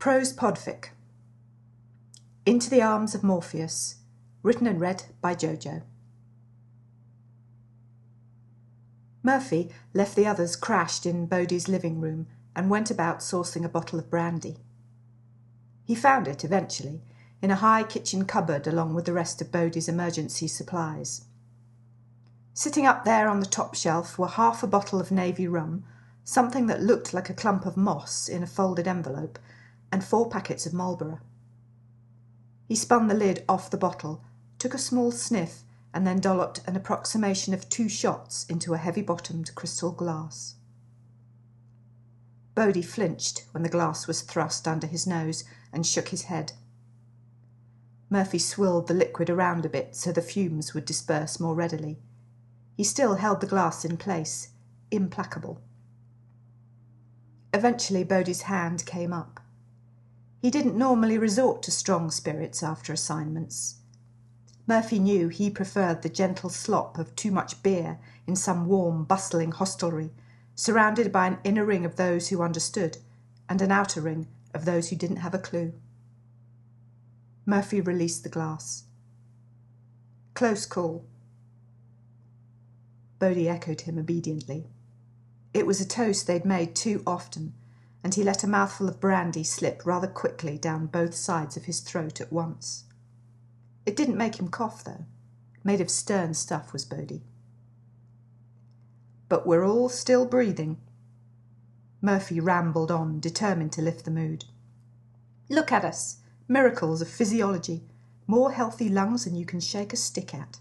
Prose Podfic. Into the Arms of Morpheus. Written and read by Jojo. Murphy left the others crashed in Bodhi's living room and went about sourcing a bottle of brandy. He found it, eventually, in a high kitchen cupboard along with the rest of Bodhi's emergency supplies. Sitting up there on the top shelf were half a bottle of navy rum, something that looked like a clump of moss in a folded envelope, and 4 packets of Marlborough. He spun the lid off the bottle, took a small sniff, and then dolloped an approximation of 2 shots into a heavy-bottomed crystal glass. Bodhi flinched when the glass was thrust under his nose and shook his head. Murphy swirled the liquid around a bit so the fumes would disperse more readily. He still held the glass in place, implacable. Eventually Bodhi's hand came up. He didn't normally resort to strong spirits after assignments. Murphy knew he preferred the gentle slop of too much beer in some warm, bustling hostelry, surrounded by an inner ring of those who understood and an outer ring of those who didn't have a clue. Murphy released the glass. Close call. Bodhi echoed him obediently. It was a toast they'd made too often, and he let a mouthful of brandy slip rather quickly down both sides of his throat at once. It didn't make him cough, though. Made of stern stuff was Bodhi. But we're all still breathing. Murphy rambled on, determined to lift the mood. Look at us. Miracles of physiology. More healthy lungs than you can shake a stick at.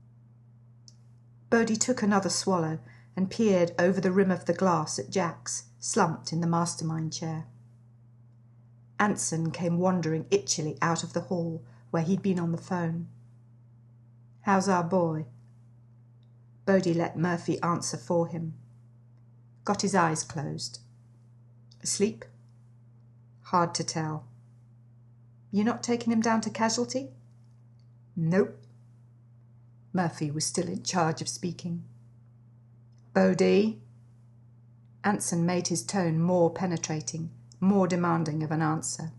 Bodhi took another swallow and peered over the rim of the glass at Jax, slumped in the mastermind chair. Anson came wandering itchily out of the hall where he'd been on the phone. How's our boy? Bodhi let Murphy answer for him. Got his eyes closed. Asleep? Hard to tell. You not taking him down to casualty? Nope. Murphy was still in charge of speaking. Bodhi. Anson made his tone more penetrating, more demanding of an answer.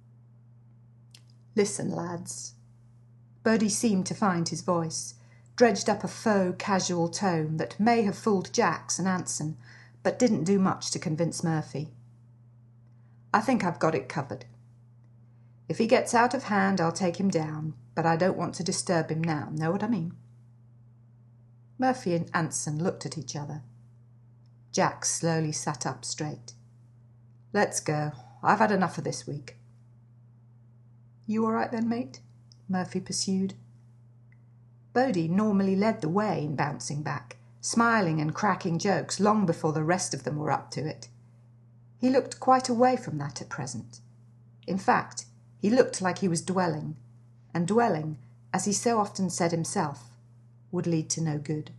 Listen, lads. Bodhi seemed to find his voice, dredged up a faux casual tone that may have fooled Jax and Anson, but didn't do much to convince Murphy. I think I've got it covered. If he gets out of hand, I'll take him down, but I don't want to disturb him now, know what I mean? Murphy and Anson looked at each other. Jax slowly sat up straight. Let's go. I've had enough of this week. You all right then, mate? Murphy pursued. Bodhi normally led the way in bouncing back, smiling and cracking jokes long before the rest of them were up to it. He looked quite away from that at present. In fact, he looked like he was dwelling, and dwelling, as he so often said himself, would lead to no good.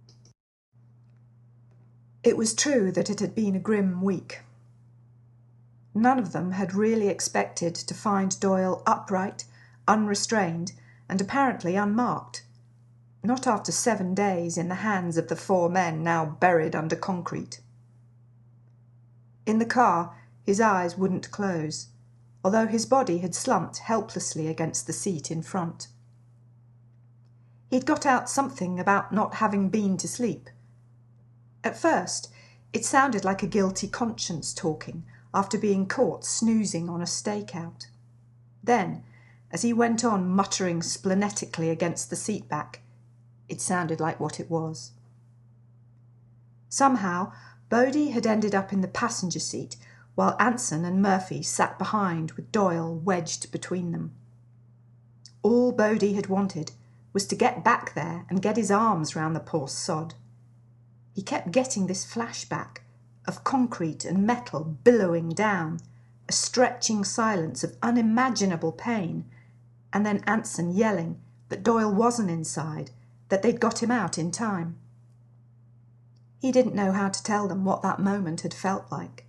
It was true that it had been a grim week. None of them had really expected to find Doyle upright, unrestrained, and apparently unmarked. Not after 7 days in the hands of the 4 men now buried under concrete. In the car, his eyes wouldn't close, although his body had slumped helplessly against the seat in front. He'd got out something about not having been to sleep. At first, it sounded like a guilty conscience talking after being caught snoozing on a stakeout. Then, as he went on muttering splenetically against the seat back, it sounded like what it was. Somehow, Bodhi had ended up in the passenger seat while Anson and Murphy sat behind with Doyle wedged between them. All Bodhi had wanted was to get back there and get his arms round the poor sod. He kept getting this flashback of concrete and metal billowing down, a stretching silence of unimaginable pain, and then Anson yelling that Doyle wasn't inside, that they'd got him out in time. He didn't know how to tell them what that moment had felt like.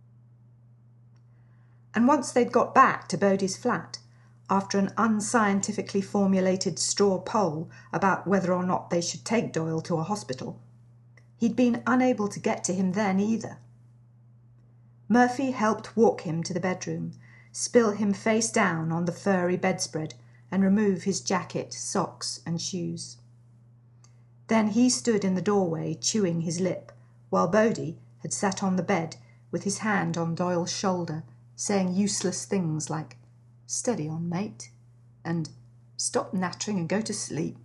And once they'd got back to Bodhi's flat, after an unscientifically formulated straw poll about whether or not they should take Doyle to a hospital, he'd been unable to get to him then either. Murphy helped walk him to the bedroom, spill him face down on the furry bedspread, and remove his jacket, socks, and shoes. Then he stood in the doorway chewing his lip, while Bodie had sat on the bed with his hand on Doyle's shoulder, saying useless things like, "Steady on, mate," and "Stop nattering and go to sleep."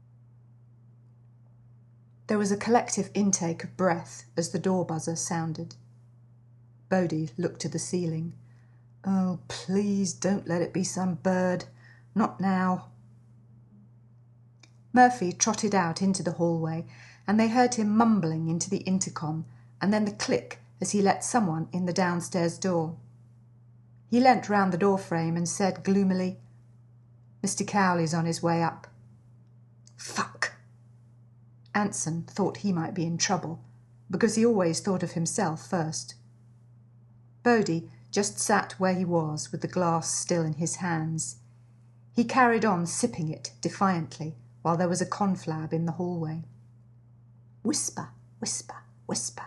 There was a collective intake of breath as the door buzzer sounded. Bodie looked to the ceiling. "Oh, please don't let it be some bird. Not now." Murphy trotted out into the hallway, and they heard him mumbling into the intercom, and then the click as he let someone in the downstairs door. He leant round the doorframe and said gloomily, "Mr. Cowley's on his way up." "Fuck!" Anson thought he might be in trouble, because he always thought of himself first. Bodie just sat where he was with the glass still in his hands. He carried on sipping it defiantly while there was a conflab in the hallway. Whisper, whisper, whisper.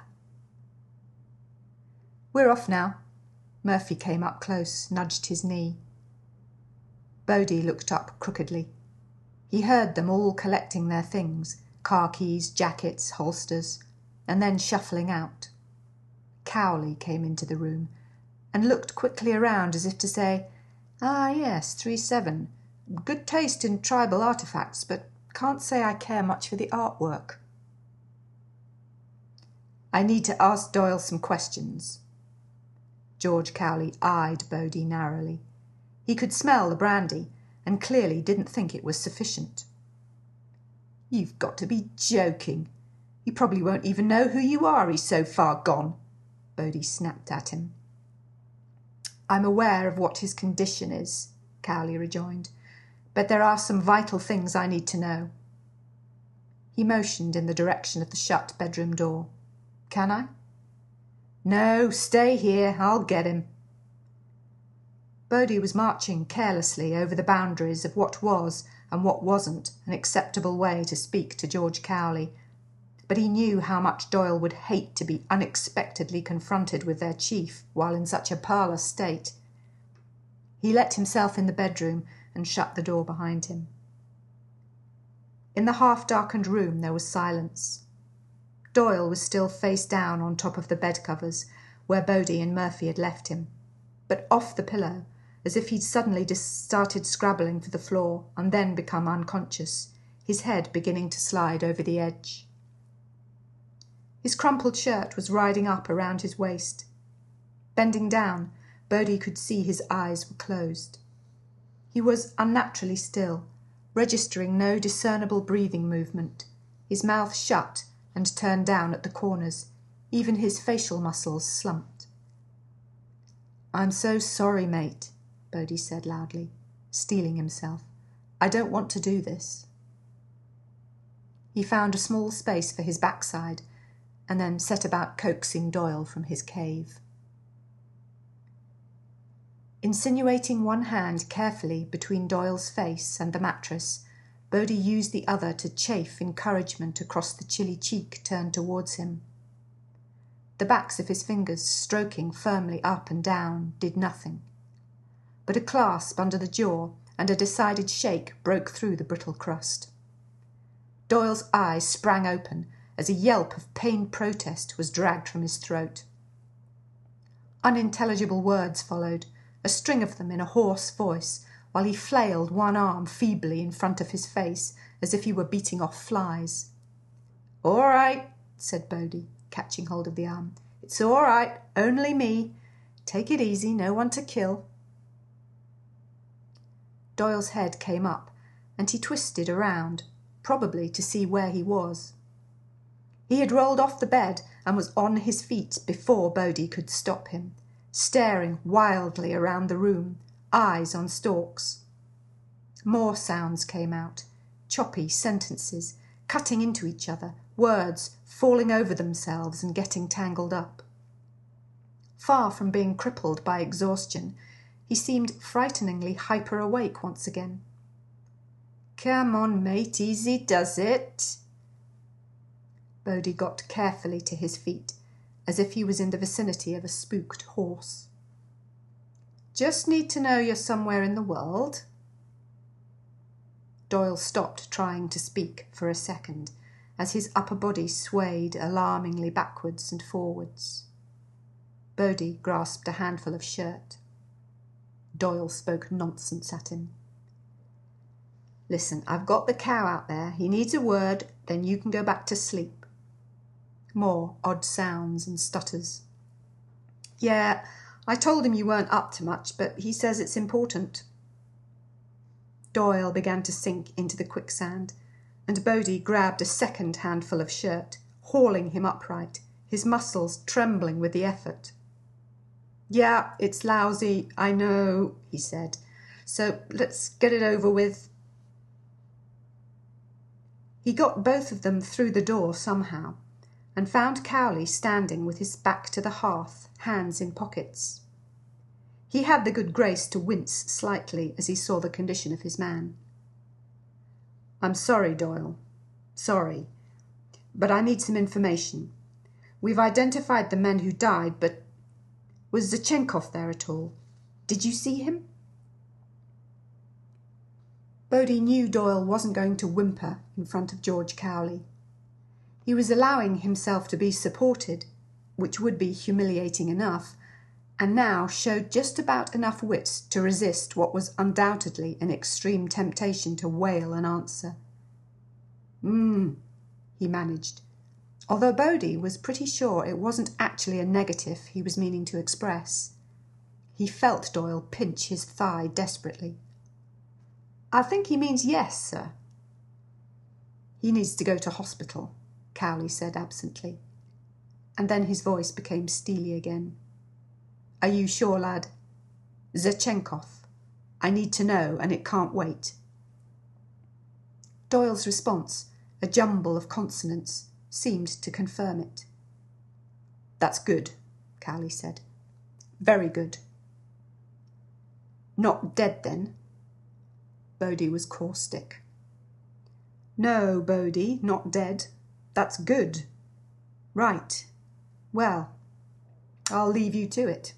"We're off now." Murphy came up close, nudged his knee. Bodie looked up crookedly. He heard them all collecting their things, car keys, jackets, holsters, and then shuffling out. Cowley came into the room and looked quickly around as if to say, "Ah, yes, 3-7. Good taste in tribal artefacts, but can't say I care much for the artwork." "I need to ask Doyle some questions." George Cowley eyed Bodie narrowly. He could smell the brandy and clearly didn't think it was sufficient. "You've got to be joking. He probably won't even know who you are, he's so far gone," Bodie snapped at him. "I'm aware of what his condition is," Cowley rejoined, "but there are some vital things I need to know." He motioned in the direction of the shut bedroom door. "Can I?" "No, stay here. I'll get him." Bodie was marching carelessly over the boundaries of what was and what wasn't an acceptable way to speak to George Cowley, but he knew how much Doyle would hate to be unexpectedly confronted with their chief while in such a parlous state. He let himself in the bedroom and shut the door behind him. In the half-darkened room there was silence. Doyle was still face down on top of the bed-covers, where Bodie and Murphy had left him, but off the pillow, as if he'd suddenly started scrabbling for the floor and then become unconscious, his head beginning to slide over the edge. His crumpled shirt was riding up around his waist. Bending down, Bodie could see his eyes were closed. He was unnaturally still, registering no discernible breathing movement, his mouth shut and turned down at the corners, even his facial muscles slumped. "I'm so sorry, mate," Bodie said loudly, steeling himself. "I don't want to do this." He found a small space for his backside and then set about coaxing Doyle from his cave. Insinuating one hand carefully between Doyle's face and the mattress, Bodie used the other to chafe encouragement across the chilly cheek turned towards him. The backs of his fingers, stroking firmly up and down, did nothing. But a clasp under the jaw and a decided shake broke through the brittle crust. Doyle's eyes sprang open as a yelp of pained protest was dragged from his throat. Unintelligible words followed, a string of them in a hoarse voice, while he flailed one arm feebly in front of his face as if he were beating off flies. "All right," said Bodie, catching hold of the arm. "It's all right, only me. Take it easy, no one to kill." Doyle's head came up, and he twisted around, probably to see where he was. He had rolled off the bed and was on his feet before Bodie could stop him, staring wildly around the room, eyes on stalks. More sounds came out, choppy sentences, cutting into each other, words falling over themselves and getting tangled up. Far from being crippled by exhaustion, he seemed frighteningly hyper-awake once again. "Come on, mate, easy does it." Bodie got carefully to his feet, as if he was in the vicinity of a spooked horse. Just need to know you're somewhere in the world. Doyle stopped trying to speak for a second as his upper body swayed alarmingly backwards and forwards. Bodie grasped a handful of shirt. Doyle spoke nonsense at him. Listen, I've got the cow out there. He needs a word, then you can go back to sleep. More odd sounds and stutters. Yeah, I told him you weren't up to much, but he says it's important. Doyle began to sink into the quicksand, and Bodie grabbed a second handful of shirt, hauling him upright, his muscles trembling with the effort. Yeah, it's lousy, I know, he said. So let's get it over with. He got both of them through the door somehow, and found Cowley standing with his back to the hearth, hands in pockets. He had the good grace to wince slightly as he saw the condition of his man. I'm sorry, Doyle. Sorry. But I need some information. We've identified the men who died, but was Zachenkov there at all? Did you see him? Bodie knew Doyle wasn't going to whimper in front of George Cowley. He was allowing himself to be supported, which would be humiliating enough, and now showed just about enough wits to resist what was undoubtedly an extreme temptation to wail an answer. He managed, although Bodie was pretty sure it wasn't actually a negative he was meaning to express. He felt Doyle pinch his thigh desperately. I think he means yes, sir. He needs to go to hospital, Cowley said absently, and then his voice became steely again. Are you sure, lad? Zachenkov. I need to know, and it can't wait. Doyle's response, a jumble of consonants, seemed to confirm it. That's good, Cowley said. Very good. Not dead, then? Bodie was caustic. No, Bodie, not dead. That's good. Right. Well, I'll leave you to it.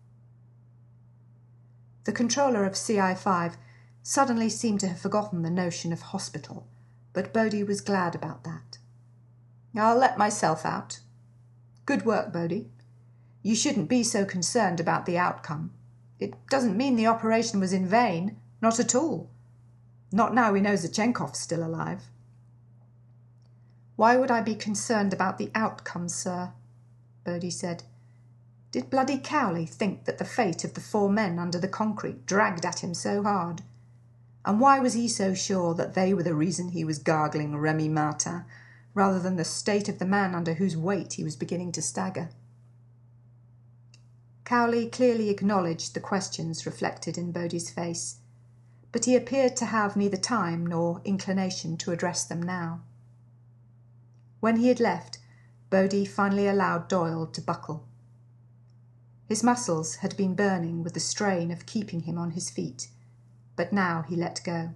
The controller of CI5 suddenly seemed to have forgotten the notion of hospital, but Bodie was glad about that. I'll let myself out. Good work, Bodie. You shouldn't be so concerned about the outcome. It doesn't mean the operation was in vain, not at all. Not now we know Zachenkov's still alive. Why would I be concerned about the outcome, sir? Bodie said. Did bloody Cowley think that the fate of the 4 men under the concrete dragged at him so hard? And why was he so sure that they were the reason he was gargling Remy Martin, rather than the state of the man under whose weight he was beginning to stagger? Cowley clearly acknowledged the questions reflected in Bodie's face, but he appeared to have neither time nor inclination to address them now. When he had left, Bodie finally allowed Doyle to buckle. His muscles had been burning with the strain of keeping him on his feet, but now he let go.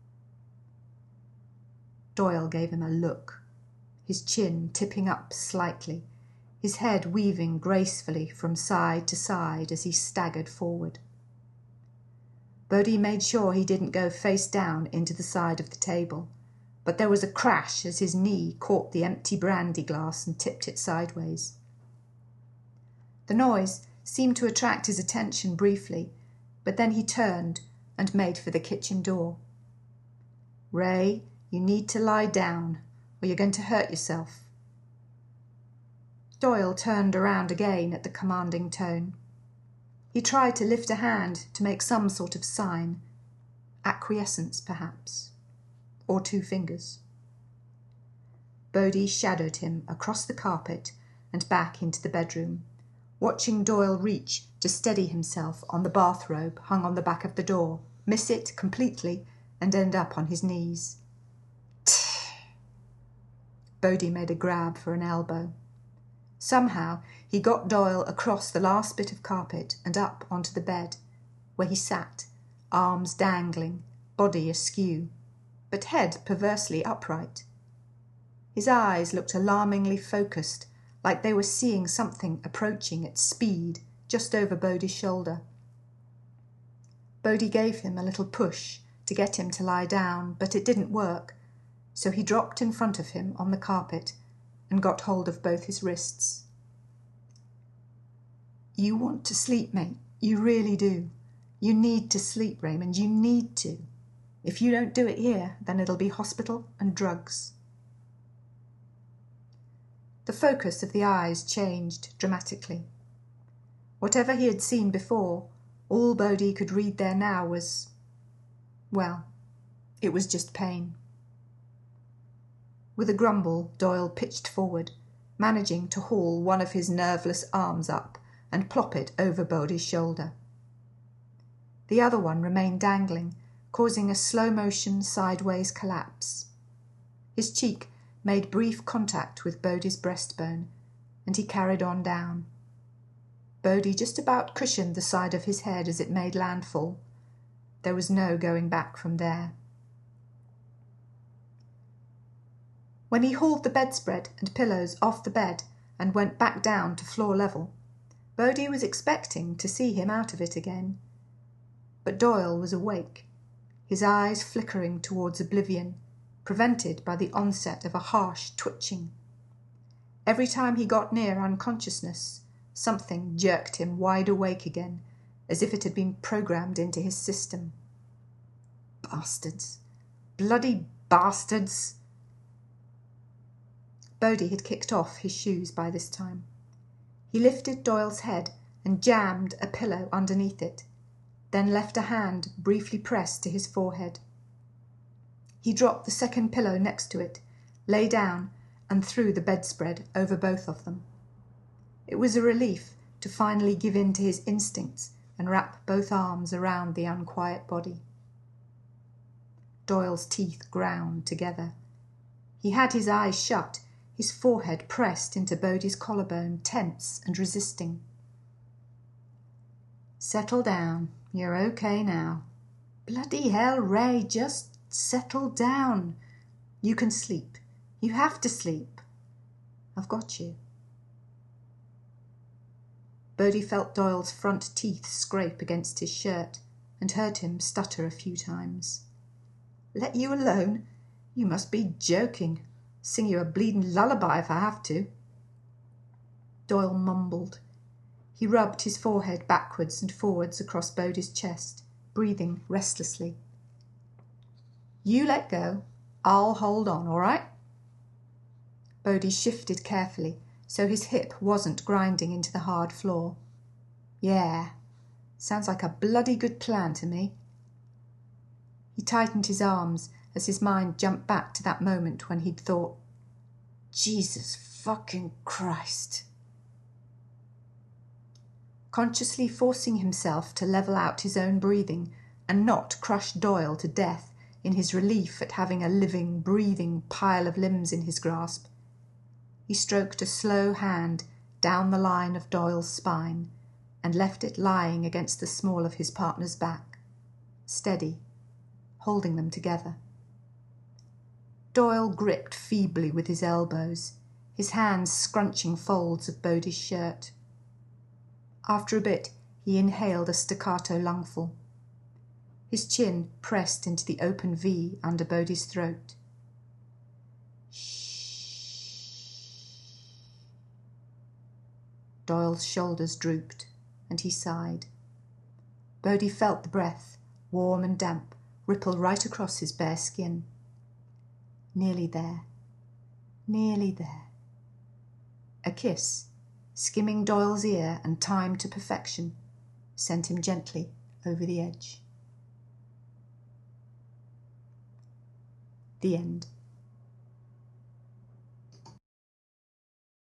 Doyle gave him a look, his chin tipping up slightly, his head weaving gracefully from side to side as he staggered forward. Bodie made sure he didn't go face down into the side of the table, but there was a crash as his knee caught the empty brandy glass and tipped it sideways. The noise seemed to attract his attention briefly, but then he turned and made for the kitchen door. Ray, you need to lie down, or you're going to hurt yourself. Doyle turned around again at the commanding tone. He tried to lift a hand to make some sort of sign, acquiescence perhaps, or 2 fingers. Bodie shadowed him across the carpet and back into the bedroom, watching Doyle reach to steady himself on the bathrobe hung on the back of the door, miss it completely, and end up on his knees. Tch! Bodie made a grab for an elbow. Somehow he got Doyle across the last bit of carpet and up onto the bed, where he sat, arms dangling, body askew, but head perversely upright. His eyes looked alarmingly focused, like they were seeing something approaching at speed just over Bodie's shoulder. Bodhi gave him a little push to get him to lie down, but it didn't work, so he dropped in front of him on the carpet and got hold of both his wrists. "You want to sleep, mate. You really do. You need to sleep, Raymond. You need to. If you don't do it here, then it'll be hospital and drugs." The focus of the eyes changed dramatically. Whatever he had seen before, all Bodhi could read there now was, well, it was just pain. With a grumble, Doyle pitched forward, managing to haul one of his nerveless arms up and plop it over Bodhi's shoulder. The other one remained dangling, causing a slow-motion sideways collapse. His cheek made brief contact with Bodhi's breastbone, and he carried on down. Bodhi just about cushioned the side of his head as it made landfall. There was no going back from there. When he hauled the bedspread and pillows off the bed and went back down to floor level, Bodhi was expecting to see him out of it again. But Doyle was awake, his eyes flickering towards oblivion, prevented by the onset of a harsh twitching. Every time he got near unconsciousness, something jerked him wide awake again, as if it had been programmed into his system. Bastards! Bloody bastards! Bodhi had kicked off his shoes by this time. He lifted Doyle's head and jammed a pillow underneath it, then left a hand briefly pressed to his forehead. He dropped the second pillow next to it, lay down, and threw the bedspread over both of them. It was a relief to finally give in to his instincts and wrap both arms around the unquiet body. Doyle's teeth ground together. He had his eyes shut, his forehead pressed into Bodhi's collarbone, tense and resisting. "Settle down. You're okay now." "Bloody hell, Ray, just settle down. You can sleep. You have to sleep. I've got you." Bodhi felt Doyle's front teeth scrape against his shirt and heard him stutter a few times. "Let you alone? You must be joking. Sing you a bleeding lullaby if I have to." Doyle mumbled. He rubbed his forehead backwards and forwards across Bodhi's chest, breathing restlessly. "You let go. I'll hold on, all right?" Bodhi shifted carefully, so his hip wasn't grinding into the hard floor. "Yeah, sounds like a bloody good plan to me." He tightened his arms as his mind jumped back to that moment when he'd thought, "Jesus fucking Christ." Consciously forcing himself to level out his own breathing and not crush Doyle to death in his relief at having a living, breathing pile of limbs in his grasp, he stroked a slow hand down the line of Doyle's spine and left it lying against the small of his partner's back, steady, holding them together. Doyle gripped feebly with his elbows, his hands scrunching folds of Bodhi's shirt. After a bit, he inhaled a staccato lungful. His chin pressed into the open V under Bodhi's throat. Doyle's shoulders drooped, and he sighed. Bodhi felt the breath, warm and damp, ripple right across his bare skin. Nearly there. Nearly there. A kiss, skimming Doyle's ear and timed to perfection, sent him gently over the edge. The end.